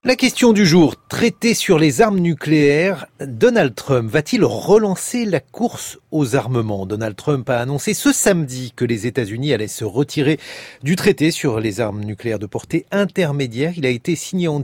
La question du jour, traité sur les armes nucléaires, Donald Trump va-t-il relancer la course aux armements ? Donald Trump a annoncé ce samedi que les États-Unis allaient se retirer du traité sur les armes nucléaires de portée intermédiaire. Il a été signé en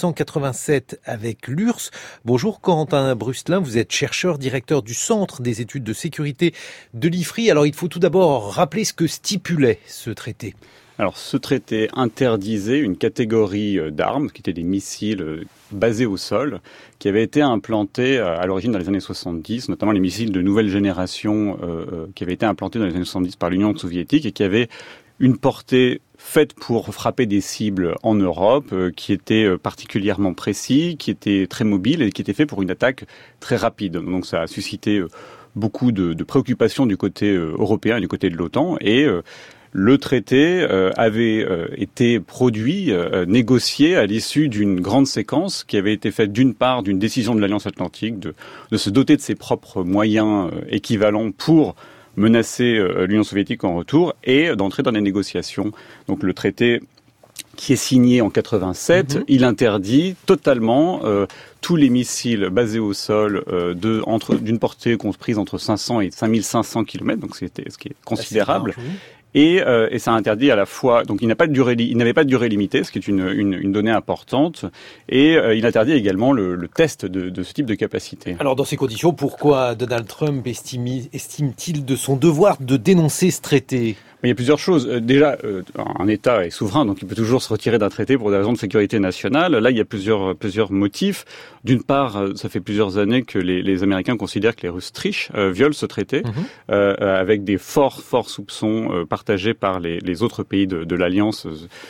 1987 avec l'URSS. Bonjour Corentin Brustelin, vous êtes chercheur, directeur du Centre des études de sécurité de l'IFRI. Alors il faut tout d'abord rappeler ce que stipulait ce traité. Alors, ce traité interdisait une catégorie d'armes, qui étaient des missiles basés au sol, qui avaient été implantés à l'origine dans les années 70, notamment les missiles de nouvelle génération qui avaient été implantés dans les années 70 par l'Union soviétique et qui avaient une portée faite pour frapper des cibles en Europe, qui était particulièrement précis, qui était très mobile et qui était fait pour une attaque très rapide. Donc ça a suscité beaucoup de préoccupations du côté européen et du côté de l'OTAN et le traité avait été produit, négocié à l'issue d'une grande séquence qui avait été faite d'une part d'une décision de l'Alliance Atlantique de se doter de ses propres moyens équivalents pour menacer l'Union soviétique en retour et d'entrer dans les négociations. Donc le traité qui est signé en 87, il interdit totalement tous les missiles basés au sol d'une portée comprise entre 500 et 5500 km, donc ce qui est considérable. Et ça interdit à la fois, donc il n'avait pas de durée limitée, ce qui est une donnée importante, et il interdit également le test de ce type de capacité. Alors dans ces conditions, pourquoi Donald Trump estime-t-il de son devoir de dénoncer ce traité ? Il y a plusieurs choses. Déjà, un État est souverain, donc il peut toujours se retirer d'un traité pour des raisons de sécurité nationale. Là, il y a plusieurs motifs. D'une part, ça fait plusieurs années que les Américains considèrent que les Russes trichent, violent ce traité, avec des forts soupçons partagés par les autres pays de l'Alliance,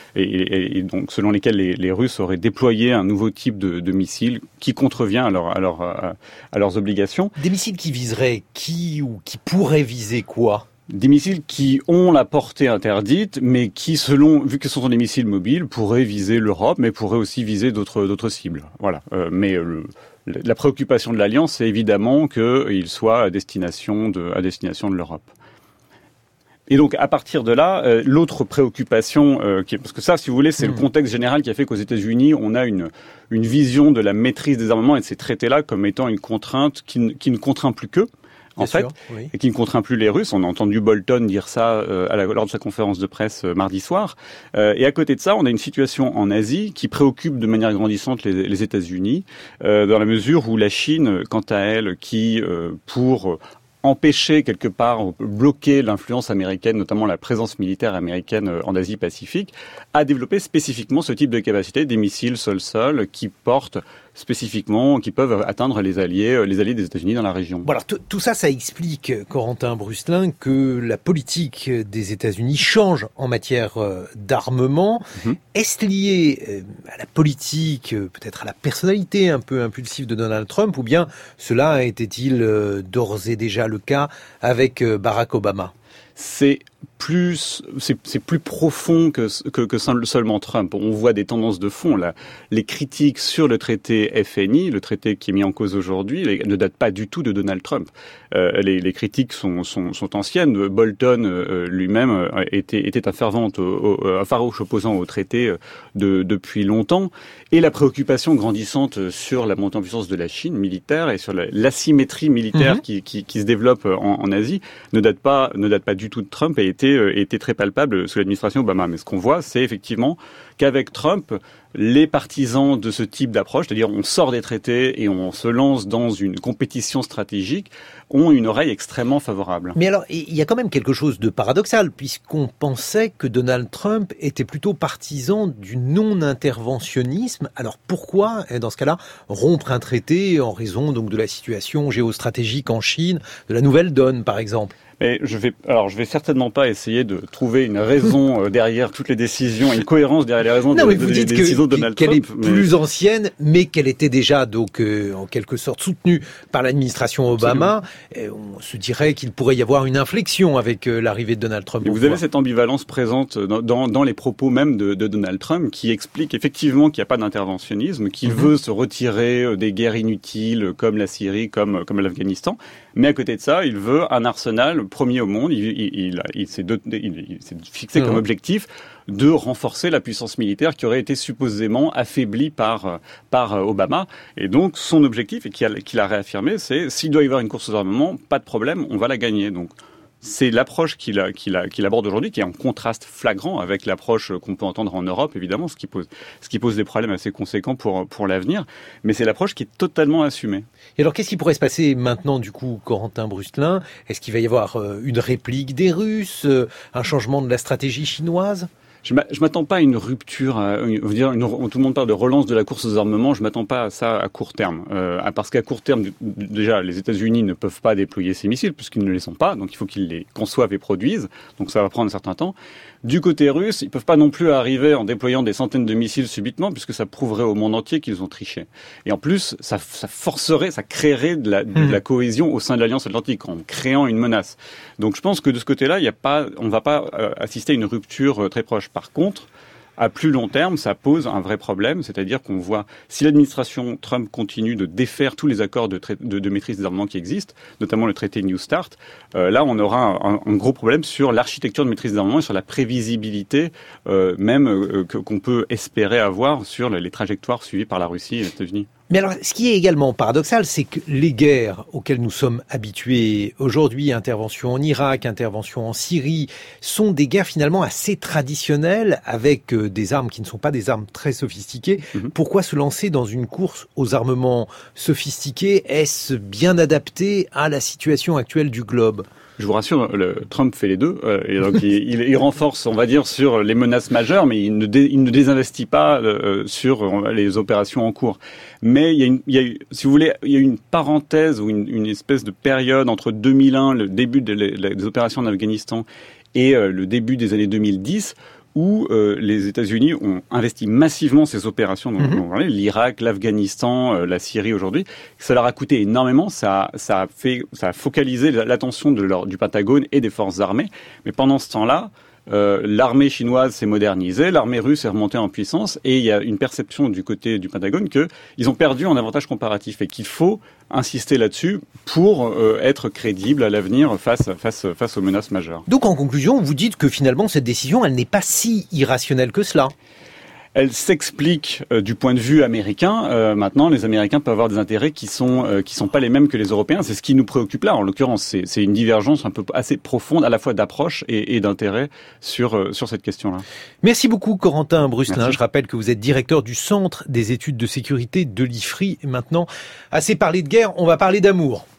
et donc selon lesquels les Russes auraient déployé un nouveau type de missile qui contrevient à leurs obligations. Des missiles qui viseraient qui pourraient viser quoi ? Des missiles qui ont la portée interdite, mais qui, vu que ce sont des missiles mobiles, pourraient viser l'Europe, mais pourraient aussi viser d'autres cibles. Voilà. Mais la préoccupation de l'Alliance, c'est évidemment qu'il soit à destination de l'Europe. Et donc, à partir de là, l'autre préoccupation, parce que ça, si vous voulez, c'est le contexte général qui a fait qu'aux États-Unis, on a une vision de la maîtrise des armements et de ces traités-là comme étant une contrainte qui ne contraint plus qu'eux. Et qui ne contraint plus les Russes. On a entendu Bolton dire ça lors de sa conférence de presse mardi soir. Et à côté de ça, on a une situation en Asie qui préoccupe de manière grandissante les États-Unis, dans la mesure où la Chine, quant à elle, qui pour empêcher quelque part, bloquer l'influence américaine, notamment la présence militaire américaine en Asie-Pacifique, a développé spécifiquement ce type de capacité, des missiles sol-sol qui portent spécifiquement, qui peuvent atteindre les alliés des États-Unis dans la région. Bon alors tout ça explique, Corentin Brustelin, que la politique des États-Unis change en matière d'armement. Est-ce lié à la politique, peut-être à la personnalité un peu impulsive de Donald Trump, ou bien cela était-il d'ores et déjà le cas avec Barack Obama ? C'est plus profond que seulement Trump. On voit des tendances de fond là. Les critiques sur le traité FNI, le traité qui est mis en cause aujourd'hui, ne datent pas du tout de Donald Trump. Les critiques sont anciennes. Bolton lui-même était un farouche opposant au traité depuis longtemps. Et la préoccupation grandissante sur la montée en puissance de la Chine militaire et sur l'asymétrie militaire qui se développe en Asie ne date pas du tout de Trump et était très palpable sous l'administration Obama. Mais ce qu'on voit, c'est effectivement qu'avec Trump, les partisans de ce type d'approche, c'est-à-dire on sort des traités et on se lance dans une compétition stratégique, ont une oreille extrêmement favorable. Mais alors, il y a quand même quelque chose de paradoxal, puisqu'on pensait que Donald Trump était plutôt partisan du non-interventionnisme. Alors pourquoi, dans ce cas-là, rompre un traité en raison donc de la situation géostratégique en Chine, de la nouvelle donne, par exemple ? Mais je vais certainement pas essayer de trouver une raison derrière toutes les décisions, une cohérence derrière les raisons des décisions de Donald Trump. Qu'elle est plus ancienne, mais qu'elle était déjà donc en quelque sorte soutenue par l'administration Obama. On se dirait qu'il pourrait y avoir une inflexion avec l'arrivée de Donald Trump. Et vous avez cette ambivalence présente dans les propos même de Donald Trump qui explique effectivement qu'il n'y a pas d'interventionnisme, qu'il veut se retirer des guerres inutiles comme la Syrie, comme l'Afghanistan. Mais à côté de ça, il veut un arsenal premier au monde. Il s'est fixé comme objectif de renforcer la puissance militaire qui aurait été supposément affaiblie par Obama. Et donc, son objectif, et qu'il a réaffirmé, c'est s'il doit y avoir une course aux armements, pas de problème, on va la gagner. Donc, c'est l'approche qu'il aborde aujourd'hui, qui est en contraste flagrant avec l'approche qu'on peut entendre en Europe, évidemment, ce qui pose des problèmes assez conséquents pour l'avenir. Mais c'est l'approche qui est totalement assumée. Et alors, qu'est-ce qui pourrait se passer maintenant, du coup, Corentin Brusselin? Est-ce qu'il va y avoir une réplique des Russes, un changement de la stratégie chinoise? Je m'attends pas à une rupture, tout le monde parle de relance de la course aux armements, je m'attends pas à ça à court terme. Parce qu'à court terme, déjà, les États-Unis ne peuvent pas déployer ces missiles puisqu'ils ne les ont pas, donc il faut qu'ils les conçoivent et produisent, donc ça va prendre un certain temps. Du côté russe, ils peuvent pas non plus arriver en déployant des centaines de missiles subitement, puisque ça prouverait au monde entier qu'ils ont triché. Et en plus, ça créerait de la cohésion au sein de l'Alliance Atlantique, en créant une menace. Donc je pense que de ce côté-là, on va pas assister à une rupture très proche. Par contre, à plus long terme, ça pose un vrai problème, c'est-à-dire qu'on voit, si l'administration Trump continue de défaire tous les accords de maîtrise des armements qui existent, notamment le traité New START, là on aura un gros problème sur l'architecture de maîtrise des armements et sur la prévisibilité qu'on peut espérer avoir sur les trajectoires suivies par la Russie et les États-Unis. Mais alors, ce qui est également paradoxal, c'est que les guerres auxquelles nous sommes habitués aujourd'hui, intervention en Irak, intervention en Syrie, sont des guerres finalement assez traditionnelles avec des armes qui ne sont pas des armes très sophistiquées. Pourquoi se lancer dans une course aux armements sophistiqués? Est-ce bien adapté à la situation actuelle du globe? Je vous rassure, Trump fait les deux, et donc il renforce, on va dire, sur les menaces majeures, mais il ne désinvestit pas sur les opérations en cours. Mais il y a si vous voulez, il y a une parenthèse ou une espèce de période entre 2001, le début des opérations en Afghanistan, et le début des années 2010, où les États-Unis ont investi massivement ces opérations, donc l'Irak, l'Afghanistan, la Syrie aujourd'hui. Ça leur a coûté énormément, ça a focalisé l'attention du Pentagone et des forces armées. Mais pendant ce temps-là, l'armée chinoise s'est modernisée, l'armée russe est remontée en puissance, et il y a une perception du côté du Pentagone qu'ils ont perdu en avantage comparatif et qu'il faut insister là-dessus pour être crédible à l'avenir face aux menaces majeures. Donc en conclusion, vous dites que finalement cette décision, elle n'est pas si irrationnelle que cela. Elle s'explique du point de vue américain. Maintenant, les Américains peuvent avoir des intérêts qui sont pas les mêmes que les Européens. C'est ce qui nous préoccupe là. En l'occurrence, c'est une divergence un peu assez profonde, à la fois d'approche et d'intérêt sur cette question-là. Merci beaucoup, Corentin Brusselin. Merci. Je rappelle que vous êtes directeur du Centre des études de sécurité de l'IFRI. Et maintenant, assez parlé de guerre, on va parler d'amour.